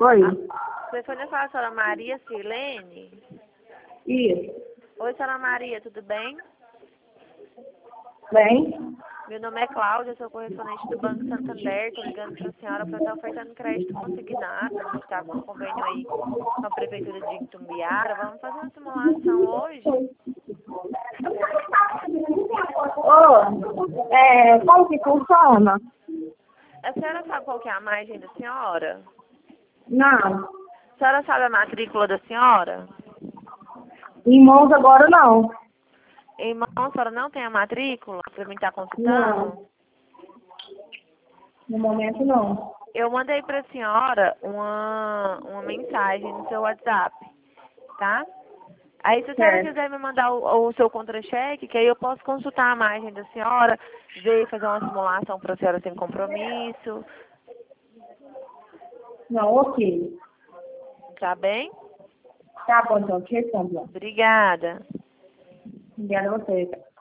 Oi. O telefone fala, senhora Maria Silene? Isso. Oi, senhora Maria, tudo bem? Bem? Meu nome é Cláudia, sou correspondente do Banco Santander. Estou ligando para a senhora para estar ofertando crédito consignado. A gente está com um convênio aí com a Prefeitura de Itumbiara. Vamos fazer uma simulação hoje? Como que funciona? A senhora sabe qual que é a margem da senhora? Não. A senhora sabe a matrícula da senhora? Em mãos agora não. Irmão, a senhora não tem a matrícula para mim estar consultando? Não. No momento não. Eu mandei para a senhora uma mensagem no seu WhatsApp, tá? Aí se a senhora Certo. quiser me mandar o seu contra-cheque, que aí eu posso consultar a margem da senhora, ver, fazer uma simulação para a senhora sem compromisso, Não, ok. tá bem? Tá bom, então, te respondo. Obrigada. Obrigada a você.